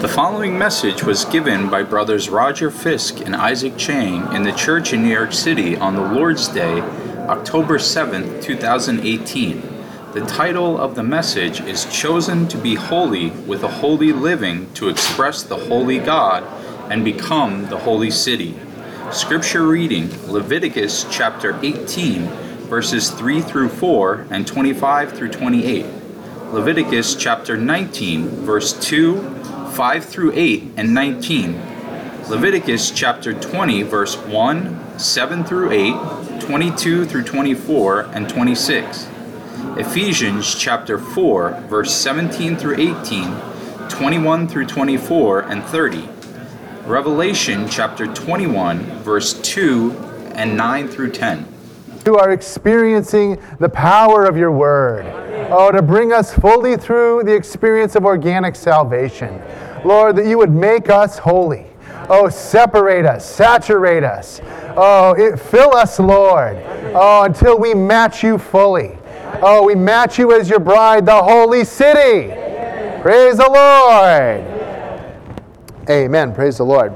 The following message was given by brothers Roger Fisk and Isaac Chang in the church in New York City on the Lord's Day, October 7th, 2018. The title of the message is Chosen to be Holy with a Holy Living to Express the Holy God and Become the Holy City. Scripture reading, Leviticus chapter 18, verses 3 through 4 and 25 through 28. Leviticus chapter 19, verse 2, 5 through 8 and 19. Leviticus chapter 20, verse 1, 7 through 8, 22 through 24 and 26. Ephesians chapter 4, verse 17 through 18, 21 through 24 and 30. Revelation chapter 21, verse 2 and 9 through 10. You are experiencing the power of your word. Oh, to bring us fully through the experience of organic salvation. Lord, that you would make us holy. Oh, separate us, saturate us. Oh, fill us, Lord. Oh, until we match you fully. Oh, we match you as your bride, the holy city. Praise the Lord. Amen. Praise the Lord.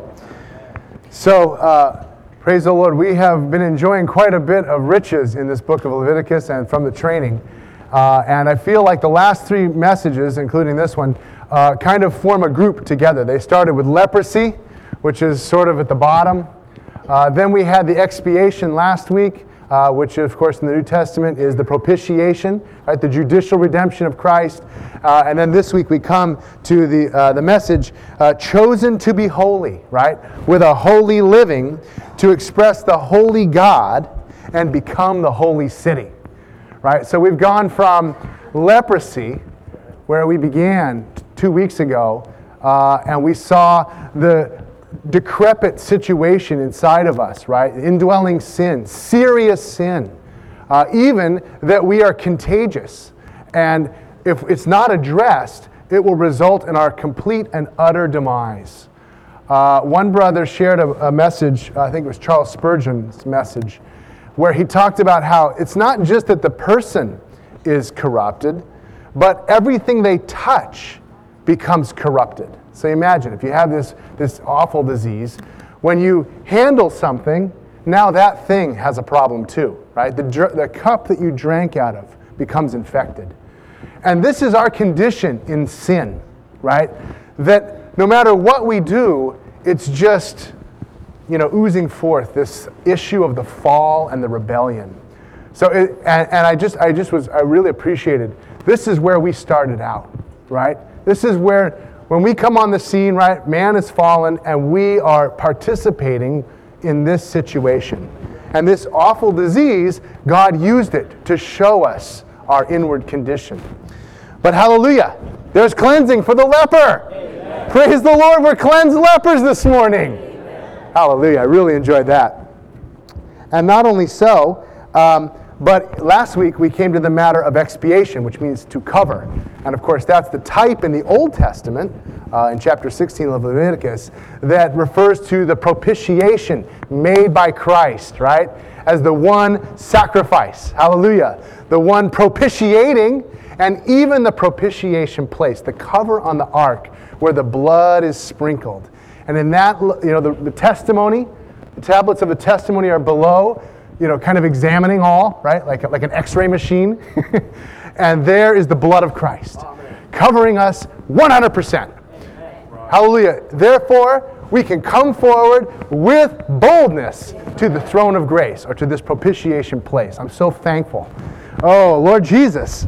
So, praise the Lord. We have been enjoying quite a bit of riches in this book of Leviticus and from the training. And I feel like the last three messages, including this one, kind of form a group together. They started with leprosy, which is sort of at the bottom. Then we had the expiation last week, which of course in the New Testament is the propitiation, right? The judicial redemption of Christ. And then this week we come to the message, chosen to be holy, right? With a holy living to express the holy God and become the holy city, right? So we've gone from leprosy, where we began 2 weeks ago, and we saw the decrepit situation inside of us, right? Indwelling sin, serious sin, even that we are contagious. And if it's not addressed, it will result in our complete and utter demise. One brother shared a message, I think it was Charles Spurgeon's message, where he talked about how it's not just that the person is corrupted, but everything they touch becomes corrupted. So imagine if you have this awful disease, when you handle something, now that thing has a problem too, right? The cup that you drank out of becomes infected. And this is our condition in sin, right? That no matter what we do, it's just, oozing forth this issue of the fall and the rebellion. So, I really appreciated, this is where we started out, right? This is where, when we come on the scene, right, man has fallen and we are participating in this situation. And this awful disease, God used it to show us our inward condition. But hallelujah, there's cleansing for the leper. Amen. Praise the Lord, we're cleansed lepers this morning. Amen. Hallelujah, I really enjoyed that. And not only so, but last week we came to the matter of expiation, which means to cover. And of course that's the type in the Old Testament, in chapter 16 of Leviticus, that refers to the propitiation made by Christ, right? As the one sacrifice, hallelujah. The one propitiating, and even the propitiation place, the cover on the ark where the blood is sprinkled. And in that, the testimony, the tablets of the testimony are below, kind of examining all, right? Like an x-ray machine. And there is the blood of Christ, covering us 100%. Hallelujah. Therefore, we can come forward with boldness to the throne of grace, or to this propitiation place. I'm so thankful. Oh, Lord Jesus.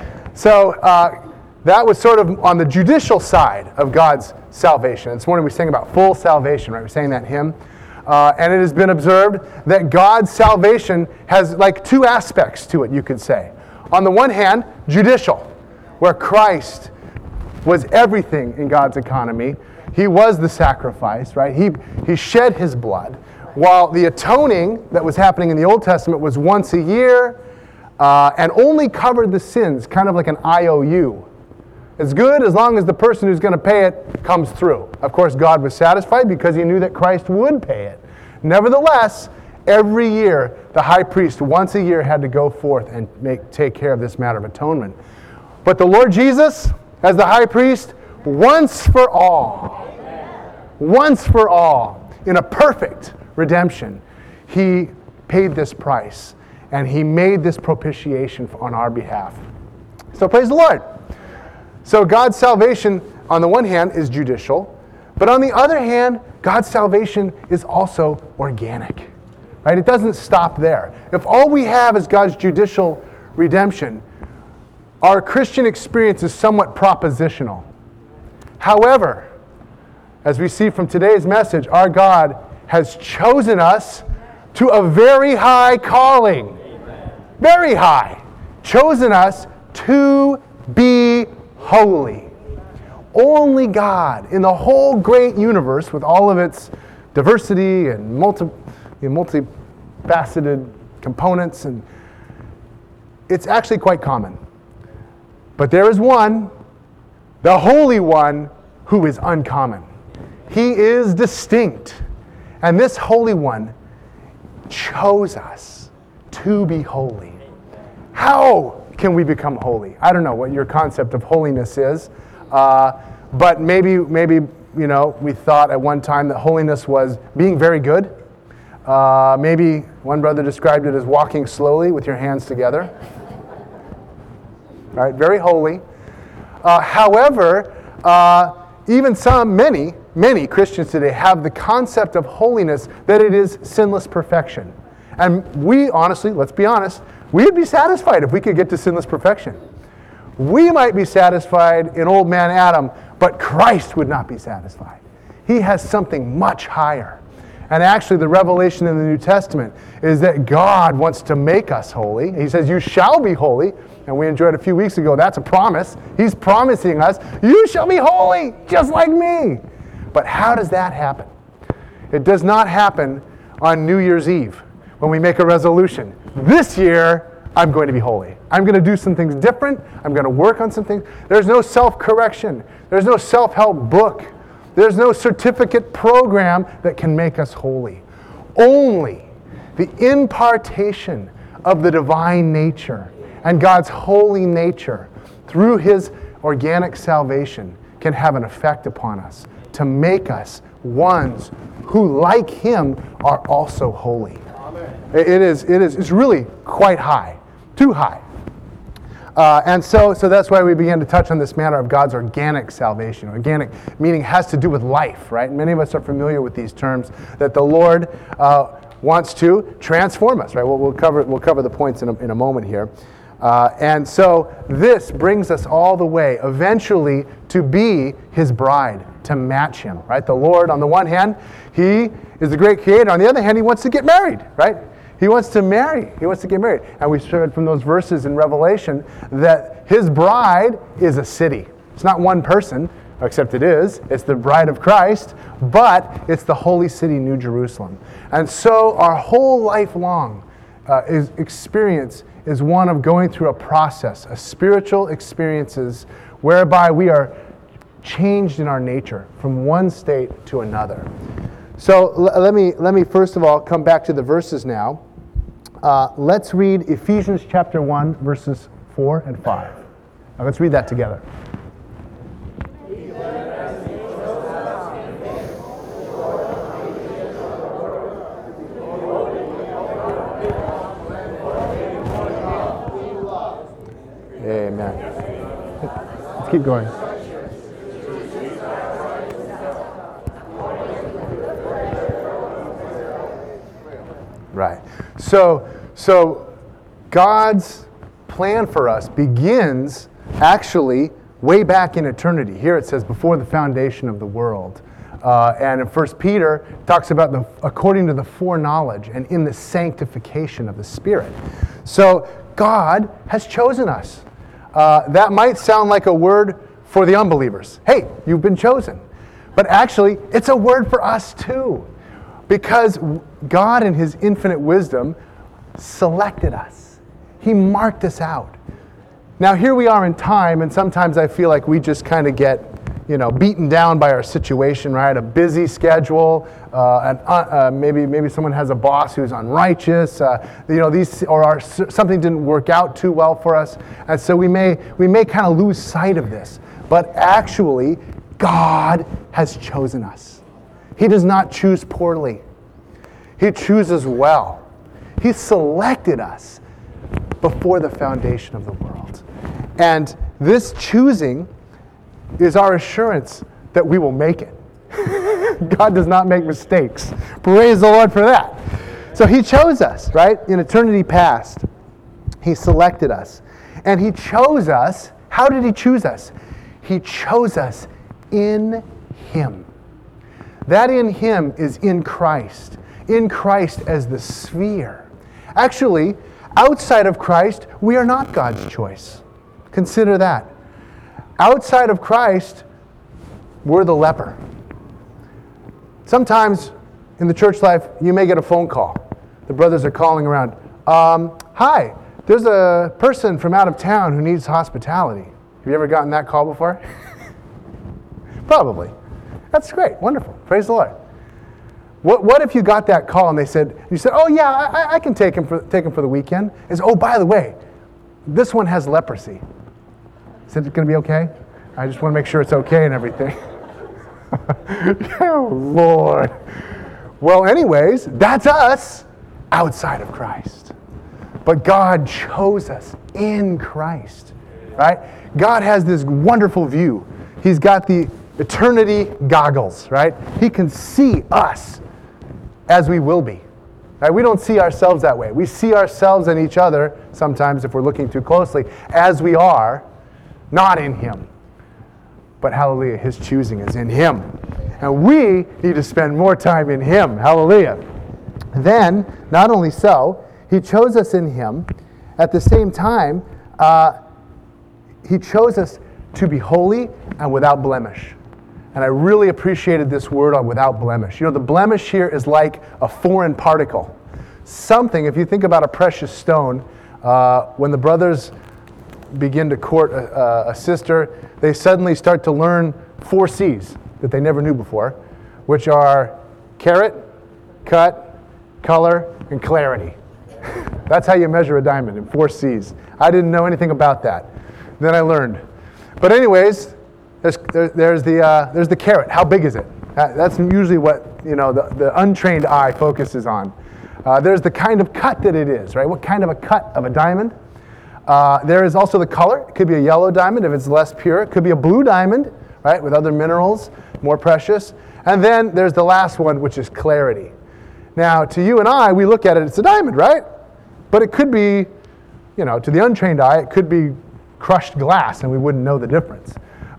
So that was sort of on the judicial side of God's salvation. This morning we sang about full salvation, right? We sang that hymn. And it has been observed that God's salvation has like two aspects to it, you could say. On the one hand, judicial, where Christ was everything in God's economy. He was the sacrifice, right? He shed his blood. While the atoning that was happening in the Old Testament was once a year and only covered the sins, kind of like an IOU. It's good as long as the person who's going to pay it comes through. Of course, God was satisfied because he knew that Christ would pay it. Nevertheless, every year, the high priest once a year had to go forth and take care of this matter of atonement. But the Lord Jesus, as the high priest, once for all. Once for all. In a perfect redemption, he paid this price, and he made this propitiation on our behalf. So praise the Lord. So God's salvation, on the one hand, is judicial, but on the other hand, God's salvation is also organic. Right? It doesn't stop there. If all we have is God's judicial redemption, our Christian experience is somewhat propositional. However, as we see from today's message, our God has chosen us to a very high calling. Very high. Chosen us to be holy. Only God in the whole great universe, with all of its diversity and multifaceted components, and it's actually quite common. But there is one, the Holy One, who is uncommon. He is distinct. And this Holy One chose us to be holy. How can we become holy? I don't know what your concept of holiness is, but maybe we thought at one time that holiness was being very good. Maybe one brother described it as walking slowly with your hands together. All right, very holy. However, even many Christians today have the concept of holiness that it is sinless perfection. And we honestly, let's be honest, we'd be satisfied if we could get to sinless perfection. We might be satisfied in old man Adam, but Christ would not be satisfied. He has something much higher. And actually the revelation in the New Testament is that God wants to make us holy. He says, you shall be holy. And we enjoyed a few weeks ago, that's a promise. He's promising us, you shall be holy, just like me. But how does that happen? It does not happen on New Year's Eve when we make a resolution. This year, I'm going to be holy. I'm going to do some things different. I'm going to work on some things. There's no self-correction. There's no self-help book. There's no certificate program that can make us holy. Only the impartation of the divine nature and God's holy nature through his organic salvation can have an effect upon us to make us ones who, like him, are also holy. It's really quite high, too high. And so that's why we began to touch on this matter of God's organic salvation. Organic meaning has to do with life, right? Many of us are familiar with these terms, that the Lord wants to transform us, right? We'll cover the points in a moment here. And so this brings us all the way eventually to be his bride, to match him, right? The Lord, on the one hand, he is the great creator. On the other hand, he wants to get married, right? He wants to marry. He wants to get married. And we heard from those verses in Revelation that his bride is a city. It's not one person, except it is. It's the bride of Christ, but it's the holy city, New Jerusalem. And so our whole life long experience is one of going through a process, a spiritual experiences whereby we are changed in our nature from one state to another. So let me first of all come back to the verses now. Let's read Ephesians chapter 1, verses 4 and 5. Now let's read that together. Amen. Let's keep going. Right. So God's plan for us begins actually way back in eternity. Here it says, before the foundation of the world. And in 1 Peter, it talks about according to the foreknowledge and in the sanctification of the Spirit. So God has chosen us. That might sound like a word for the unbelievers. Hey, you've been chosen. But actually, it's a word for us too. Because God in his infinite wisdom selected us. He marked us out. Now here we are in time, and sometimes I feel like we just kind of get, beaten down by our situation, right? A busy schedule, maybe someone has a boss who's unrighteous, something didn't work out too well for us, and so we may kind of lose sight of this. but actually, God has chosen us. He does not choose poorly. He chooses well. He selected us before the foundation of the world. And this choosing is our assurance that we will make it. God does not make mistakes. Praise the Lord for that. So he chose us, right? In eternity past, he selected us. And he chose us. How did he choose us? He chose us in him. That in him is in Christ. In Christ as the sphere. Actually, outside of Christ, we are not God's choice. Consider that. Outside of Christ, we're the leper. Sometimes in the church life, you may get a phone call. The brothers are calling around. Hi, there's a person from out of town who needs hospitality. Have you ever gotten that call before? Probably. That's great. Wonderful. Praise the Lord. What if you got that call and you said, oh yeah, I can take him for the weekend. Is, oh, by the way, this one has leprosy. Is it going to be okay? I just want to make sure it's okay and everything. Oh, Lord. Well, anyways, that's us outside of Christ. But God chose us in Christ, right? God has this wonderful view. He's got the eternity goggles, right? He can see us as we will be. Right? We don't see ourselves that way. We see ourselves and each other, sometimes if we're looking too closely, as we are, not in him. But hallelujah, his choosing is in him. And we need to spend more time in him. Hallelujah. Then, not only so, he chose us in him. At the same time, he chose us to be holy and without blemish. And I really appreciated this word on without blemish. You know, the blemish here is like a foreign particle. Something, if you think about a precious stone, when the brothers begin to court a sister, they suddenly start to learn 4 C's that they never knew before, which are carat, cut, color, and clarity. That's how you measure a diamond, in 4 C's. I didn't know anything about that. Then I learned. But anyways, there's the carat. How big is it? That's usually what the untrained eye focuses on. There's the kind of cut that it is, right? What kind of a cut of a diamond? There is also the color. It could be a yellow diamond if it's less pure. It could be a blue diamond, right, with other minerals, more precious. And then there's the last one, which is clarity. Now, to you and I, we look at it, it's a diamond, right? But it could be, to the untrained eye, it could be crushed glass, and we wouldn't know the difference.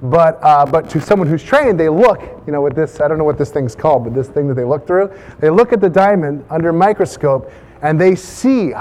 But to someone who's trained, they look, with this, I don't know what this thing's called, but this thing that they look through, they look at the diamond under a microscope, and they see,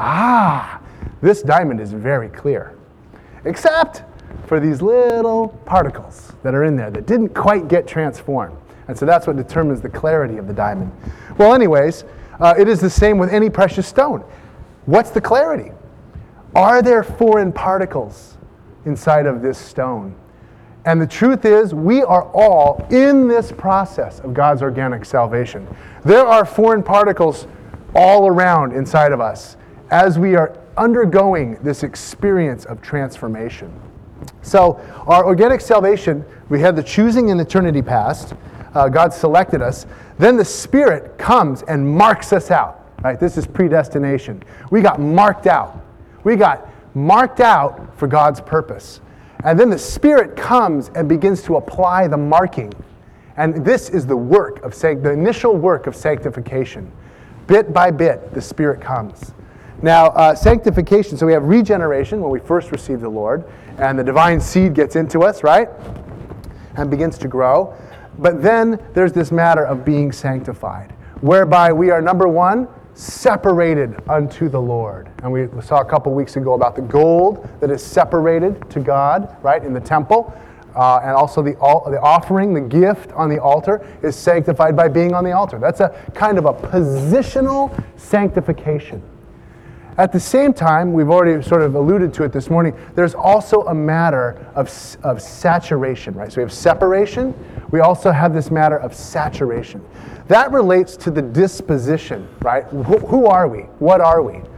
this diamond is very clear. Except for these little particles that are in there that didn't quite get transformed. And so that's what determines the clarity of the diamond. Well, anyways, it is the same with any precious stone. What's the clarity? Are there foreign particles inside of this stone? And the truth is, we are all in this process of God's organic salvation. There are foreign particles all around inside of us as we are undergoing this experience of transformation. So our organic salvation, we had the choosing in eternity past. God selected us. Then the Spirit comes and marks us out. Right? This is predestination. We got marked out. We got marked out for God's purpose. And then the Spirit comes and begins to apply the marking. And this is the work of the initial work of sanctification. Bit by bit, the Spirit comes. Now, sanctification, so we have regeneration when we first receive the Lord, and the divine seed gets into us, right? And begins to grow. But then there's this matter of being sanctified, whereby we are, number one, separated unto the Lord. And we saw a couple weeks ago about the gold that is separated to God, right, in the temple. And also the offering, the gift on the altar is sanctified by being on the altar. That's a kind of a positional sanctification. At the same time, we've already sort of alluded to it this morning, there's also a matter of saturation, right? So we have separation. We also have this matter of saturation. That relates to the disposition, right? Who are we? What are we?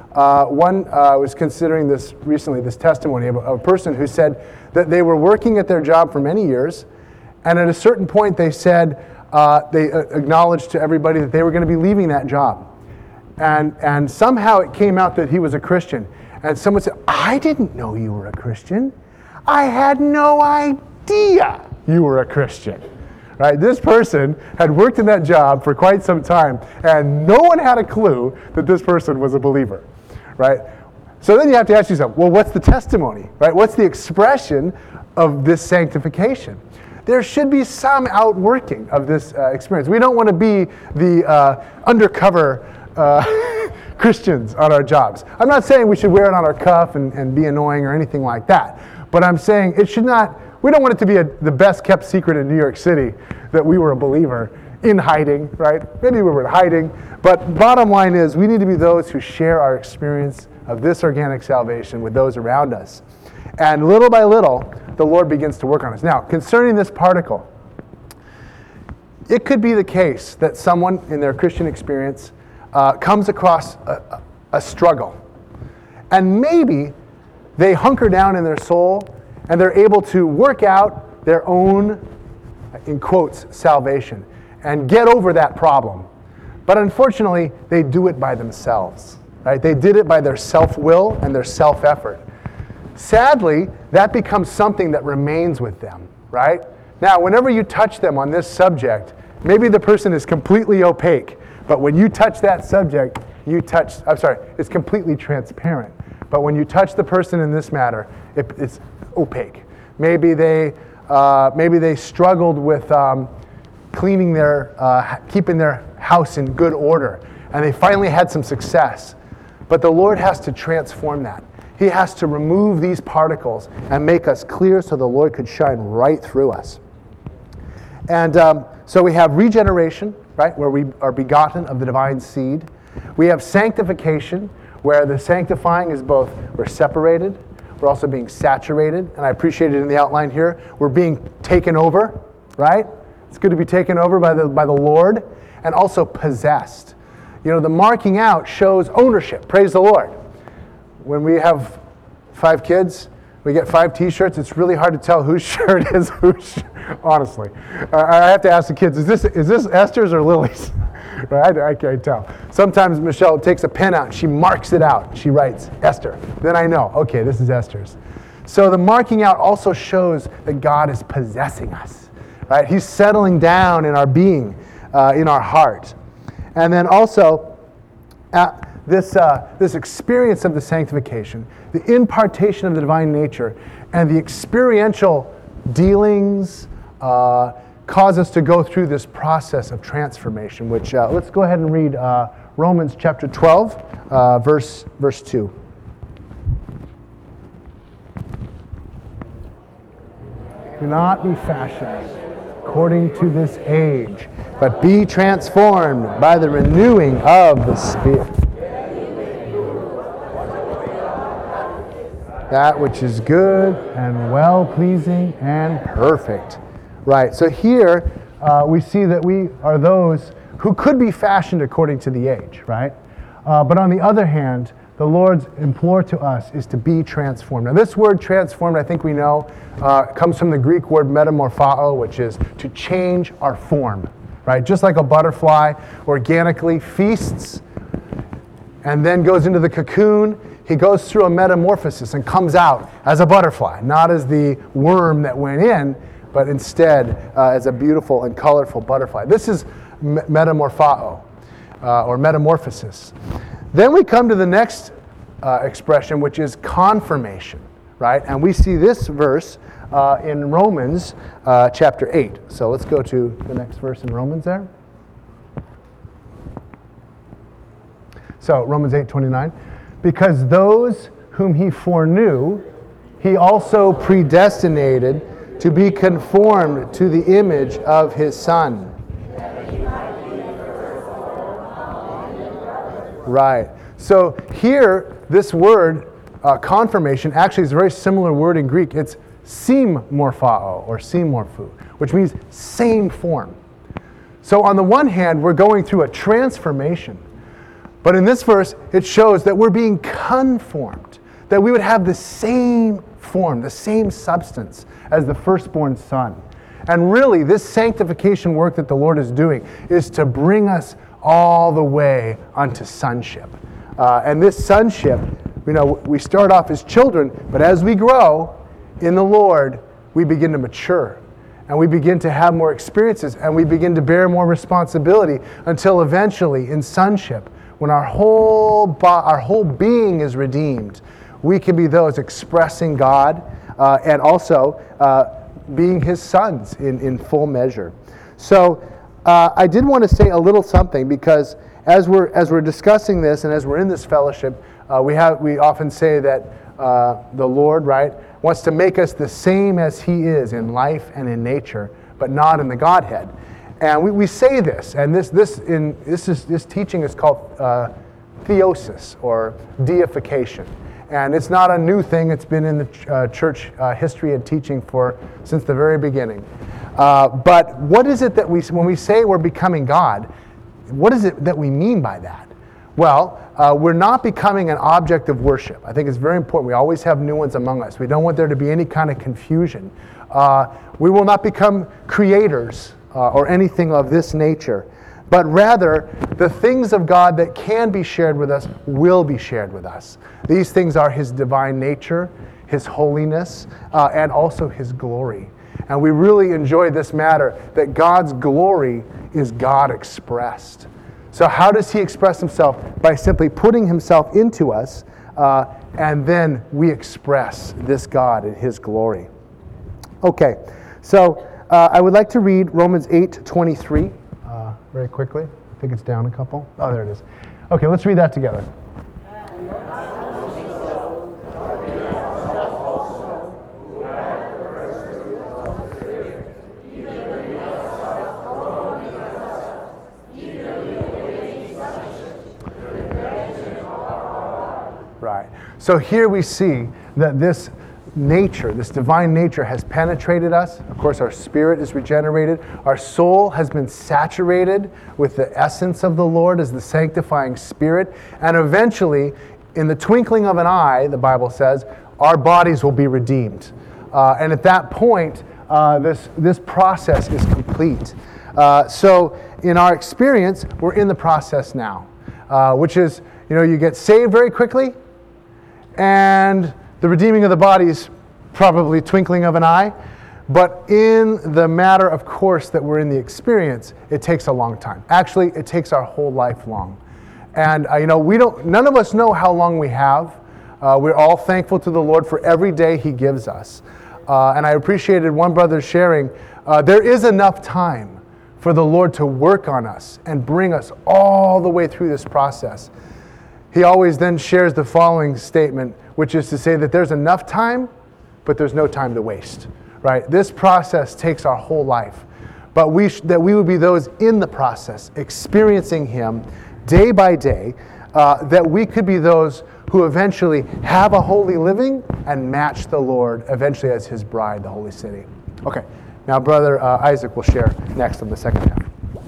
I was considering this recently, this testimony of a person who said that they were working at their job for many years, and at a certain point they said, they acknowledged to everybody that they were going to be leaving that job. And somehow it came out that he was a Christian. And someone said, I didn't know you were a Christian. I had no idea you were a Christian. Right? This person had worked in that job for quite some time, and no one had a clue that this person was a believer. Right? So then you have to ask yourself, well, what's the testimony? Right? What's the expression of this sanctification? There should be some outworking of this experience. We don't want to be the undercover Christians on our jobs. I'm not saying we should wear it on our cuff and be annoying or anything like that, but I'm saying it should not. We don't want it to be the best kept secret in New York City that we were a believer in hiding, right? Maybe we were hiding, but bottom line is we need to be those who share our experience of this organic salvation with those around us. And little by little, the Lord begins to work on us. Now, concerning this particle, it could be the case that someone in their Christian experience comes across a struggle. And maybe they hunker down in their soul and they're able to work out their own, in quotes, salvation and get over that problem. But unfortunately, they do it by themselves. Right? They did it by their self-will and their self-effort. Sadly, that becomes something that remains with them, right? Now, whenever you touch them on this subject, maybe the person is completely opaque, but when you touch that subject, it's completely transparent. But when you touch the person in this matter, it's opaque. Maybe they struggled with keeping their house in good order, and they finally had some success. But the Lord has to transform that. He has to remove these particles and make us clear so the Lord could shine right through us. And so we have regeneration, right, where we are begotten of the divine seed. We have sanctification, where the sanctifying is both we're separated, we're also being saturated, and I appreciate it in the outline here. We're being taken over, right? It's good to be taken over by the Lord, and also possessed. You know, the marking out shows ownership. Praise the Lord. When we have 5 kids, we get 5 T-shirts. It's really hard to tell whose shirt is whose. Honestly, I have to ask the kids: Is this Esther's or Lily's? Right? I can't tell. Sometimes Michelle takes a pen out and she marks it out. She writes Esther. Then I know, okay, this is Esther's. So the marking out also shows that God is possessing us. Right? He's settling down in our being, in our heart, and then also. This experience of the sanctification, the impartation of the divine nature, and the experiential dealings cause us to go through this process of transformation, which let's go ahead and read Romans chapter 12, verse 2. Do not be fashioned according to this age, but be transformed by the renewing of the Spirit. That which is good and well-pleasing and perfect. Right, so here we see that we are those who could be fashioned according to the age, right? But on the other hand, the Lord's implore to us is to be transformed. Now this word transformed, I think we know, comes from the Greek word metamorphao, which is to change our form, right? Just like a butterfly organically feasts and then goes into the cocoon, he goes through a metamorphosis and comes out as a butterfly, not as the worm that went in, but instead as a beautiful and colorful butterfly. This is metamorphao, or metamorphosis. Then we come to the next expression, which is confirmation, right? And we see this verse in Romans chapter 8. So let's go to the next verse in Romans there. So Romans 8:29. Because those whom he foreknew, he also predestinated to be conformed to the image of his Son. Right. So here, this word, confirmation, actually is a very similar word in Greek. It's simorphao, or simorphou, which means same form. So on the one hand, we're going through a transformation. But in this verse, it shows that we're being conformed, that we would have the same form, the same substance as the firstborn son. And really, this sanctification work that the Lord is doing is to bring us all the way unto sonship. And this sonship, we start off as children, but as we grow in the Lord, we begin to mature. And we begin to have more experiences, and we begin to bear more responsibility until eventually, in sonship, when our whole being is redeemed, we can be those expressing God and also being His sons in full measure. So I did want to say a little something, because as we're discussing this and as we're in this fellowship, we often say that the Lord, right, wants to make us the same as He is in life and in nature, but not in the Godhead. And we say this, and this teaching is called theosis, or deification. And it's not a new thing. It's been in the church history and teaching since the very beginning. But what is it that when we say we're becoming God, what is it that we mean by that? Well, we're not becoming an object of worship. I think it's very important. We always have new ones among us. We don't want there to be any kind of confusion. We will not become creators or anything of this nature, but rather the things of God that can be shared with us will be shared with us. These things are His divine nature, His holiness, and also His glory. And we really enjoy this matter that God's glory is God expressed. So how does He express Himself? By simply putting Himself into us, and then we express this God in His glory. Okay, so I would like to read Romans 8:23 very quickly. I think it's down a couple. Oh, there it is. Okay, let's read that together. Right. So here we see that this nature, this divine nature, has penetrated us. Of course, our spirit is regenerated. Our soul has been saturated with the essence of the Lord as the sanctifying Spirit. And eventually, in the twinkling of an eye, the Bible says, our bodies will be redeemed. And at that point, this process is complete. So in our experience, we're in the process now, which is, you get saved very quickly, and the redeeming of the body is probably twinkling of an eye. But in the matter, of course, that we're in the experience, it takes a long time. Actually, it takes our whole life long. And none of us know how long we have. We're all thankful to the Lord for every day He gives us. And I appreciated one brother sharing, there is enough time for the Lord to work on us and bring us all the way through this process. He always then shares the following statement, which is to say that there's enough time, but there's no time to waste, right? This process takes our whole life, but that we would be those in the process, experiencing Him day by day, that we could be those who eventually have a holy living and match the Lord eventually as His bride, the holy city. Okay, now Brother Isaac will share next on the second half.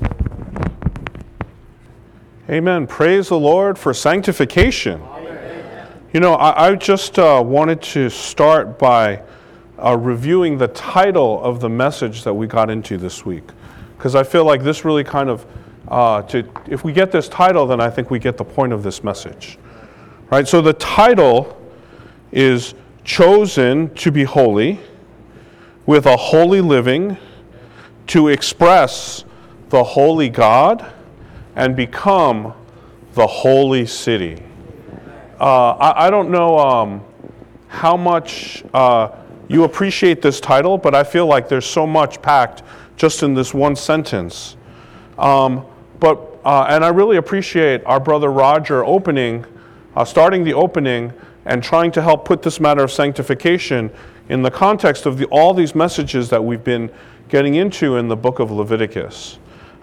Amen. Praise the Lord for sanctification. Amen. I just wanted to start by reviewing the title of the message that we got into this week, because I feel like this really kind of, if we get this title, then I think we get the point of this message. Right? So the title is Chosen to be Holy, with a holy living, to express the holy God and become the holy city. I don't know how much you appreciate this title, but I feel like there's so much packed just in this one sentence. And I really appreciate our brother Roger starting the opening and trying to help put this matter of sanctification in the context of all these messages that we've been getting into in the book of Leviticus.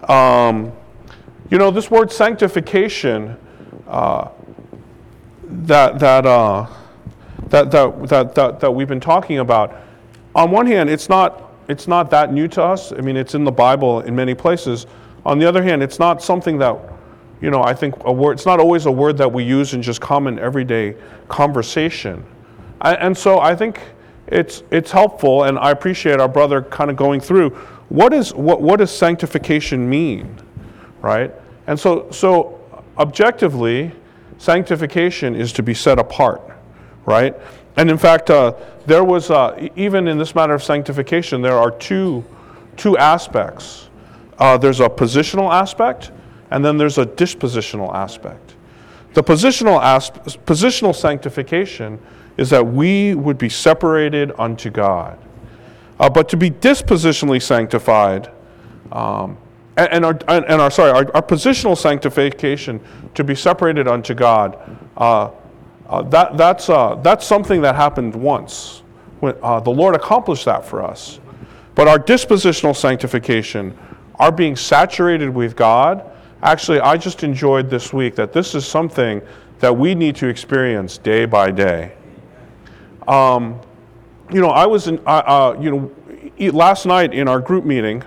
This word sanctification that we've been talking about, on one hand, it's not that new to us. I mean, it's in the Bible in many places. On the other hand, it's not something that I think a word, it's not always a word that we use in just common everyday conversation. And so I think it's helpful, and I appreciate our brother kind of going through what does sanctification mean, right? And so objectively, sanctification is to be set apart, right? And in fact, there was even in this matter of sanctification, there are two aspects. There's a positional aspect, and then there's a dispositional aspect. The positional sanctification is that we would be separated unto God. But to be dispositionally sanctified, our positional sanctification, to be separated unto God, that's something that happened once. When, the Lord accomplished that for us. But our dispositional sanctification, our being saturated with God, actually, I just enjoyed this week that this is something that we need to experience day by day. I was in, last night in our group meeting,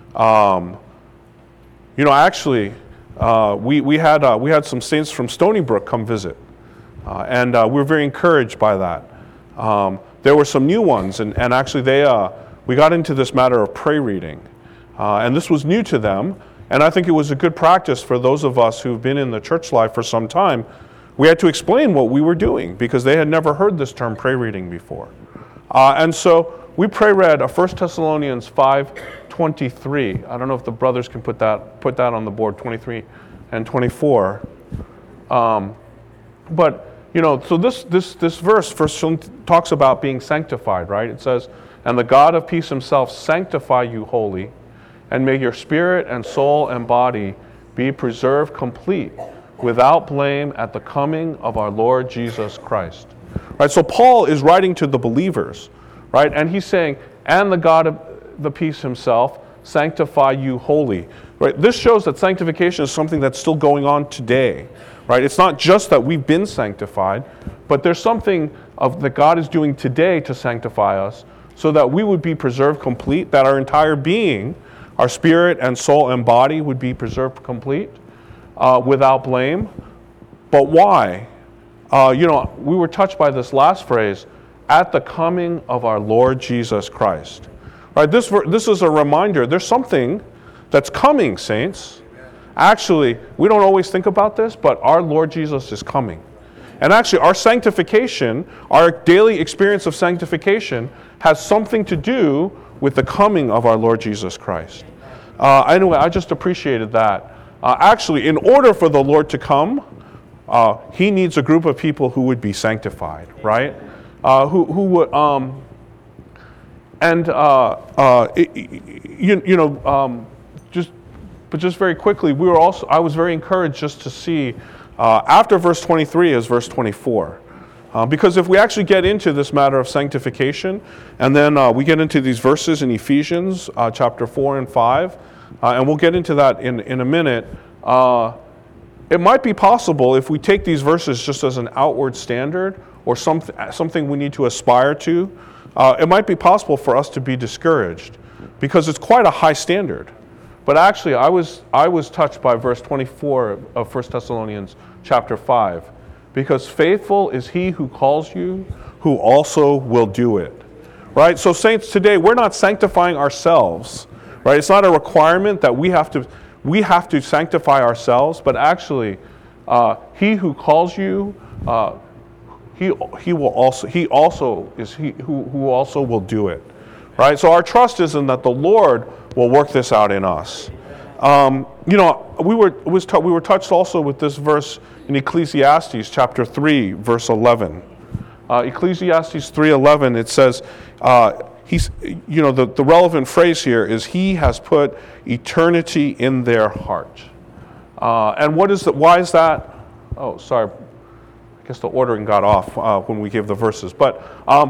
we had some saints from Stony Brook come visit, and we were very encouraged by that. There were some new ones, and actually we got into this matter of prayer reading, and this was new to them, and I think it was a good practice for those of us who've been in the church life for some time. We had to explain what we were doing because they had never heard this term prayer reading before. And so we pray read 1 Thessalonians 5:23. I don't know if the brothers can put that on the board, 23 and 24. But so this verse first talks about being sanctified, right? It says, "And the God of peace himself sanctify you wholly, and may your spirit and soul and body be preserved complete, without blame at the coming of our Lord Jesus Christ." Right, so Paul is writing to the believers, right? And he's saying, "And the God of the peace himself sanctify you wholly." Right? This shows that sanctification is something that's still going on today, right? It's not just that we've been sanctified, but there's something that God is doing today to sanctify us so that we would be preserved complete, that our entire being, our spirit and soul and body would be preserved complete, without blame. But why? We were touched by this last phrase, "at the coming of our Lord Jesus Christ." Right? This is a reminder. There's something that's coming, saints. Actually, we don't always think about this, but our Lord Jesus is coming. And actually, our sanctification, our daily experience of sanctification, has something to do with the coming of our Lord Jesus Christ. Anyway, I just appreciated that. Actually, in order for the Lord to come, he needs a group of people who would be sanctified, right? Who would, just very quickly, I was very encouraged just to see after verse 23 is verse 24. Because if we actually get into this matter of sanctification, and then we get into these verses in Ephesians chapter 4 and 5, and we'll get into that in a minute, it might be possible if we take these verses just as an outward standard or something we need to aspire to, it might be possible for us to be discouraged because it's quite a high standard. But actually, I was touched by verse 24 of 1 Thessalonians chapter 5, because faithful is he who calls you, who also will do it. Right? So saints, today we're not sanctifying ourselves. Right? It's not a requirement that we have to sanctify ourselves, but actually, he who calls you, he also will do it. Right? So our trust is in that the Lord will work this out in us. We were touched also with this verse in Ecclesiastes chapter 3, verse 11. Ecclesiastes 3:11, it says, the relevant phrase here is, "He has put eternity in their heart." And why is that? Oh, sorry. I guess the ordering got off when we gave the verses. But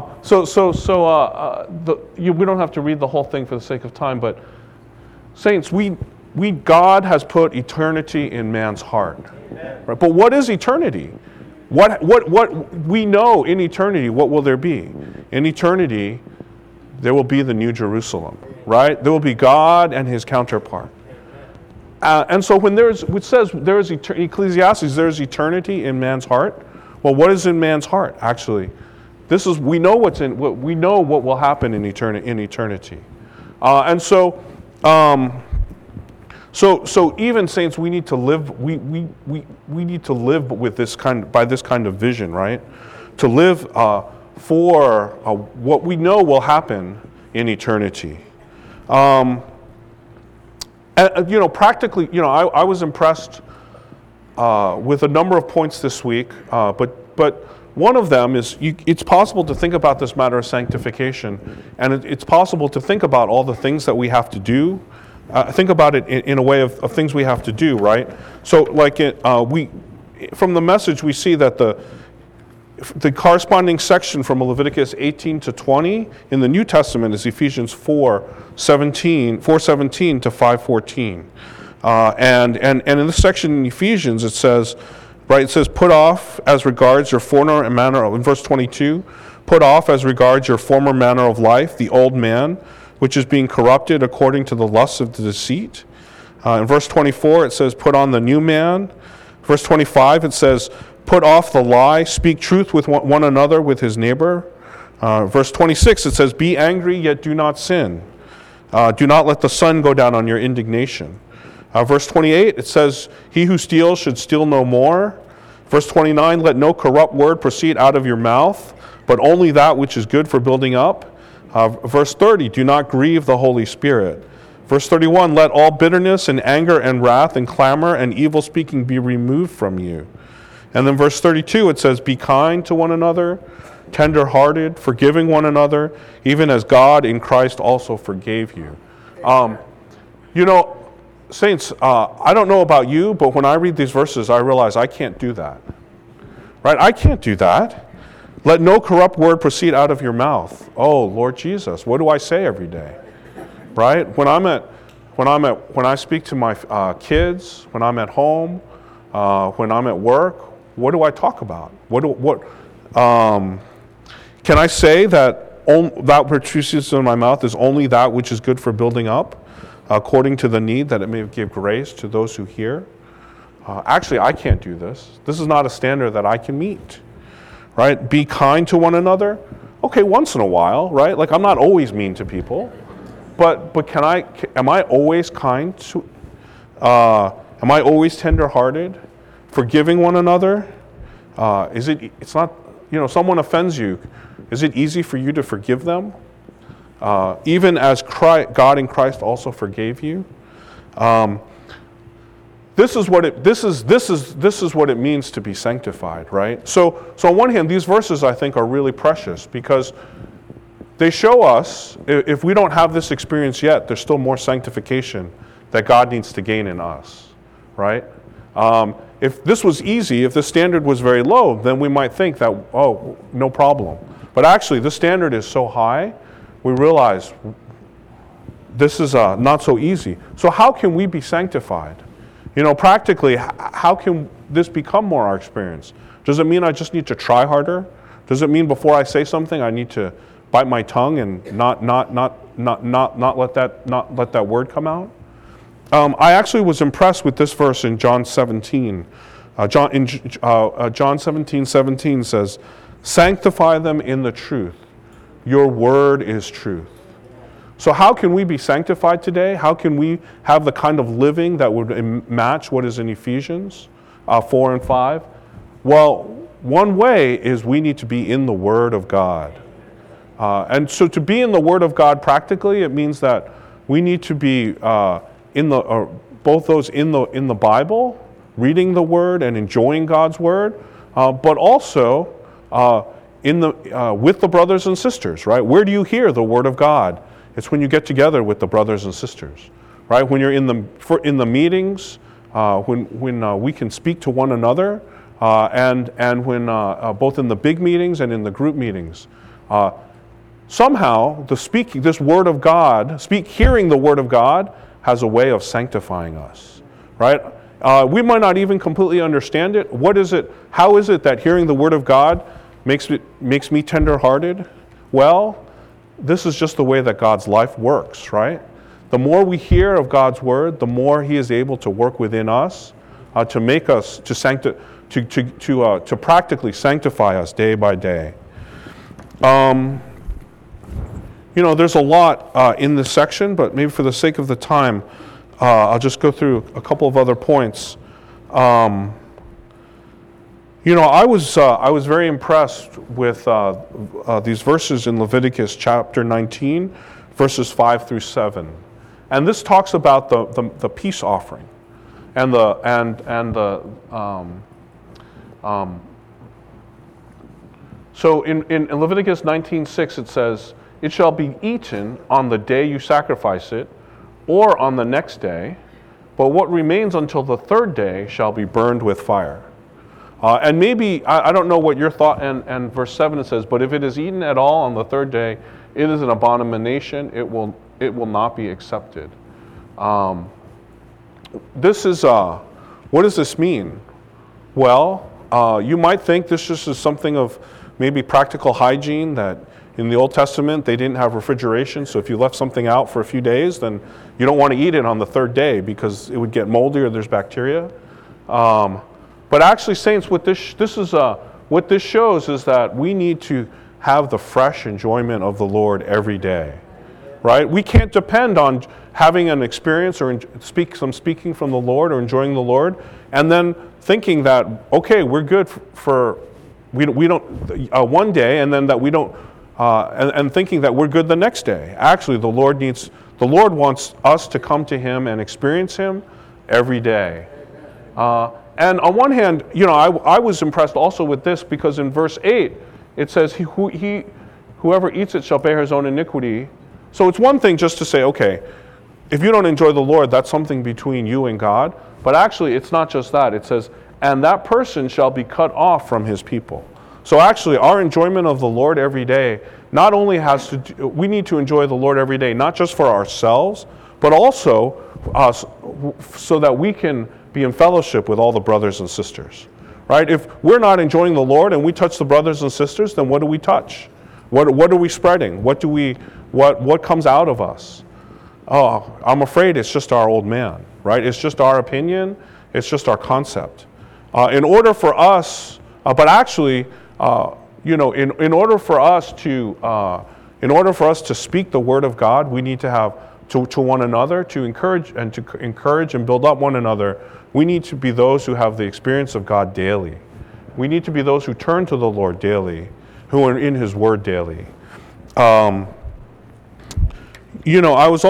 we don't have to read the whole thing for the sake of time. But saints, God has put eternity in man's heart. Right? But what is eternity? What we know in eternity, what will there be? In eternity, there will be the New Jerusalem, right? There will be God and his counterpart. And so when it says Ecclesiastes, there's eternity in man's heart. Well, what is in man's heart? Actually, we know what will happen in eternity. And so even saints, we need to live. We need to live by this kind of vision, right? To live for what we know will happen in eternity. Practically, I was impressed with a number of points this week, but one of them is it's possible to think about this matter of sanctification, and it's possible to think about all the things that we have to do. Think about it in a way of things we have to do, right? So, from the message, we see that the corresponding section from Leviticus 18 to 20 in the New Testament is Ephesians 4:17 to 5:14. And in this section in Ephesians, it says, right, it says, put off as regards your former manner of, in verse 22, put off as regards your former manner of life, the old man, which is being corrupted according to the lusts of the deceit. In verse 24, it says, put on the new man. Verse 25, it says, put off the lie, speak truth with one another, with his neighbor. Verse 26, it says, be angry, yet do not sin. Do not let the sun go down on your indignation. Verse 28, it says, he who steals should steal no more. Verse 29, let no corrupt word proceed out of your mouth, but only that which is good for building up. Verse 30, do not grieve the Holy Spirit. Verse 31, let all bitterness and anger and wrath and clamor and evil speaking be removed from you. And then verse 32, it says, be kind to one another, tender-hearted, forgiving one another, even as God in Christ also forgave you. Saints, I don't know about you, but when I read these verses, I realize I can't do that. Right? I can't do that. Let no corrupt word proceed out of your mouth. Oh, Lord Jesus, what do I say every day? Right? When I speak to my kids, when I'm at home, when I'm at work, what do I talk about? Can I say that that which proceeds in my mouth is only that which is good for building up, according to the need that it may give grace to those who hear? Actually, I can't do this. This is not a standard that I can meet. Right? Be kind to one another. Okay, once in a while, right? Like, I'm not always mean to people, but am I always kind to? Am I always tender-hearted, forgiving one another? It's not. Someone offends you. Is it easy for you to forgive them, even as God in Christ also forgave you? This is what it means to be sanctified, right? So on one hand, these verses I think are really precious because they show us, if we don't have this experience yet, there's still more sanctification that God needs to gain in us, right? If this was easy, if the standard was very low, then we might think that, oh, no problem. But actually, the standard is so high, we realize this is not so easy. So how can we be sanctified? Practically, how can this become more our experience? Does it mean I just need to try harder? Does it mean before I say something I need to bite my tongue and not let that word come out? I actually was impressed with this verse in John 17. John 17:17 says, "Sanctify them in the truth. Your word is truth." So how can we be sanctified today? How can we have the kind of living that would match what is in Ephesians 4 and 5? Well, one way is we need to be in the Word of God. And so to be in the Word of God practically, it means that we need to be both those in the Bible, reading the Word and enjoying God's Word, but also with the brothers and sisters, right? Where do you hear the Word of God? It's when you get together with the brothers and sisters, right? When you're in the meetings, when we can speak to one another, and when both in the big meetings and in the group meetings, somehow this Word of God, hearing the Word of God, has a way of sanctifying us, right? We might not even completely understand it. What is it? How is it that hearing the Word of God makes me tender-hearted? Well, this is just the way that God's life works, right? The more we hear of God's word, the more he is able to work within us to make us, to practically sanctify us day by day. There's a lot in this section, but maybe for the sake of the time, I'll just go through a couple of other points. I was very impressed with these verses in Leviticus chapter 19, verses 5 through 7, and this talks about the peace offering, and so in Leviticus 19:6 it says, "It shall be eaten on the day you sacrifice it, or on the next day, but what remains until the third day shall be burned with fire." And maybe, I don't know what your thought, and verse 7 it says, "But if it is eaten at all on the third day, it is an abomination, it will not be accepted." This is, what does this mean? Well, you might think this just is something of maybe practical hygiene, that in the Old Testament they didn't have refrigeration, so if you left something out for a few days, then you don't want to eat it on the third day because it would get moldy or there's bacteria. But actually, saints, what this shows is that we need to have the fresh enjoyment of the Lord every day, right? We can't depend on having an experience or some speaking from the Lord or enjoying the Lord, and then thinking that, okay, we're good for we don't one day, and then that we don't, and thinking that we're good the next day. Actually, the Lord wants us to come to Him and experience Him every day. And on one hand, I was impressed also with this, because in verse 8, it says, whoever eats it shall bear his own iniquity. So it's one thing just to say, okay, if you don't enjoy the Lord, that's something between you and God. But actually, it's not just that. It says, and that person shall be cut off from his people. So actually, our enjoyment of the Lord every day not only we need to enjoy the Lord every day, not just for ourselves, but also so that we can be in fellowship with all the brothers and sisters, right? If we're not enjoying the Lord and we touch the brothers and sisters, then what do we touch? What are we spreading? What comes out of us? Oh, I'm afraid it's just our old man, right? It's just our opinion. It's just our concept. In order for us to speak the word of God, we need to have to one another, to encourage and build up one another. We need to be those who have the experience of God daily. We need to be those who turn to the Lord daily, who are in His Word daily. I was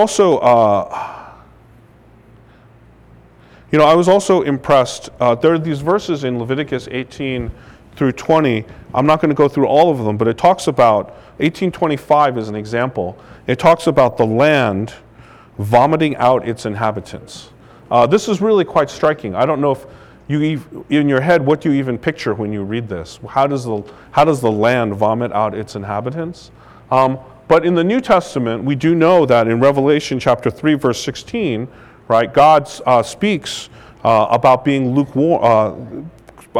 also impressed. There are these verses in Leviticus 18 through 20. I'm not going to go through all of them, but it talks about 18:25 is an example. It talks about the land vomiting out its inhabitants. This is really quite striking. I don't know if in your head, what do you even picture when you read this? How does the land vomit out its inhabitants? But in the New Testament, we do know that in Revelation chapter 3, verse 16, right, God speaks about being lukewarm,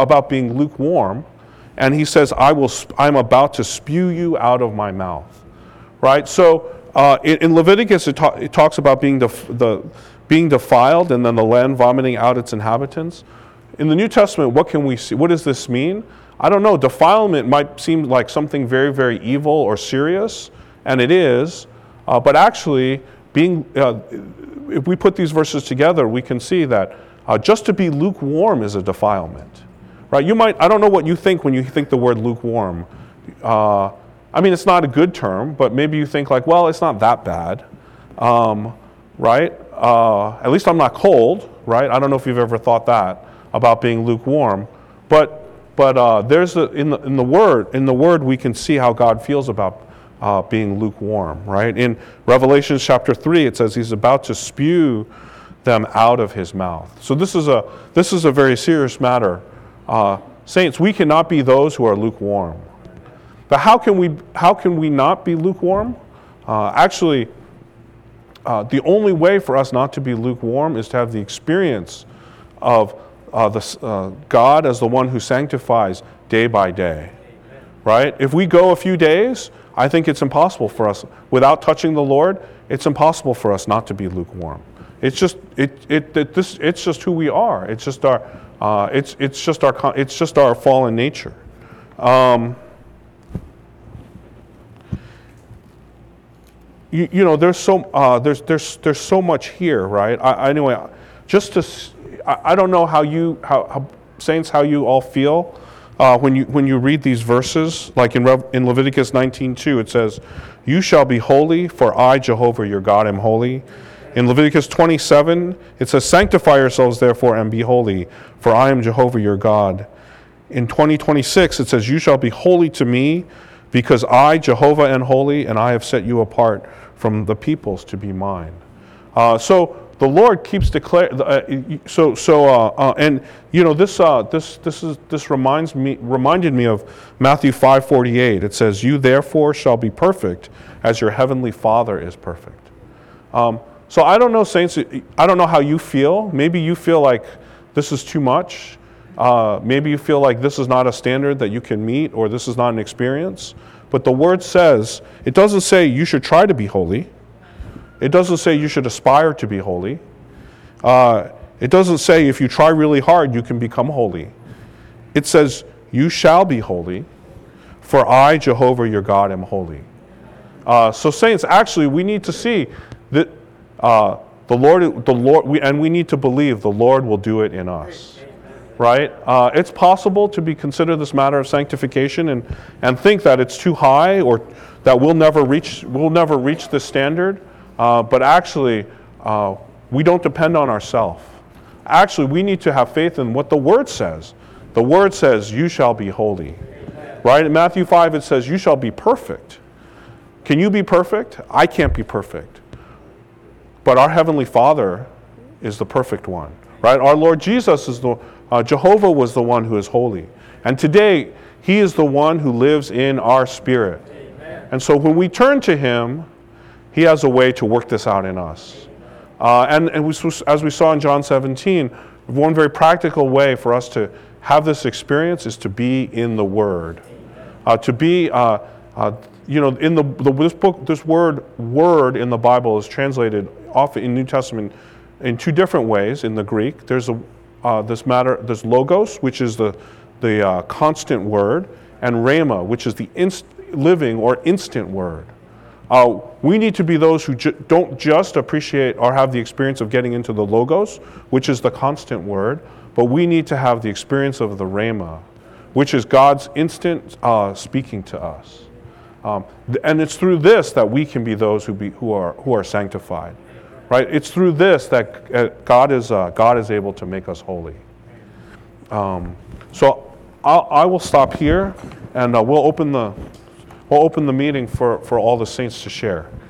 and He says, "I'm about to spew you out of my mouth." Right. So in Leviticus, it talks about being being defiled, and then the land vomiting out its inhabitants. In the New Testament, what can we see? What does this mean? I don't know. Defilement might seem like something very, very evil or serious, and it is. But actually, if we put these verses together, we can see that just to be lukewarm is a defilement, right? I don't know what you think when you think the word lukewarm. I mean, it's not a good term, but maybe you think like, well, it's not that bad, right? At least I'm not cold, right? I don't know if you've ever thought that about being lukewarm, but there's in the word we can see how God feels about being lukewarm, right? In Revelation chapter 3, it says He's about to spew them out of His mouth. So this is a very serious matter. Saints, we cannot be those who are lukewarm. But how can we not be lukewarm? Actually, the only way for us not to be lukewarm is to have the experience of God as the one who sanctifies day by day, right? If we go a few days, I think it's impossible for us without touching the Lord. it's impossible for us not to be lukewarm. It's just it's just who we are. It's just our it's just our fallen nature. You know, there's so much here, right? Anyway, I don't know how saints, how you all feel when you read these verses. Like in Leviticus 19:2, it says, "You shall be holy, for I, Jehovah your God, am holy." In Leviticus 27, it says, "Sanctify yourselves therefore and be holy, for I am Jehovah your God." In 20:26, it says, "You shall be holy to me, because I, Jehovah, am holy, and I have set you apart from the peoples to be mine." So the Lord keeps declaring. And you know, this reminded me of Matthew 5:48. It says, "You therefore shall be perfect, as your heavenly Father is perfect." So I don't know, saints. I don't know how you feel. Maybe you feel like this is too much. Maybe you feel like this is not a standard that you can meet, or this is not an experience. But the Word says, it doesn't say you should try to be holy. It doesn't say you should aspire to be holy. It doesn't say if you try really hard, you can become holy. It says, "You shall be holy, for I, Jehovah your God, am holy." So saints, actually, we need to see that we need to believe the Lord will do it in us. Right? It's possible to consider this matter of sanctification and think that it's too high, or that we'll never reach this standard. But actually, we don't depend on ourselves. Actually, we need to have faith in what the Word says. The Word says, "You shall be holy." Right? In Matthew 5, it says, "You shall be perfect." Can you be perfect? I can't be perfect. But our Heavenly Father is the perfect one. Right? Our Lord Jesus is Jehovah was the one who is holy. And today, He is the one who lives in our spirit. Amen. And so when we turn to Him, He has a way to work this out in us. As we saw in John 17, one very practical way for us to have this experience is to be in the Word. To be, in this word in the Bible is translated often in New Testament in two different ways. In the Greek, there's there's logos, which is the constant word, and rhema, which is the living or instant word. We need to be those who don't just appreciate or have the experience of getting into the logos, which is the constant word, but we need to have the experience of the rhema, which is God's instant speaking to us. And it's through this that we can be those who are sanctified. Right? It's through this that God is able to make us holy. So I will stop here, and we'll open the meeting for all the saints to share.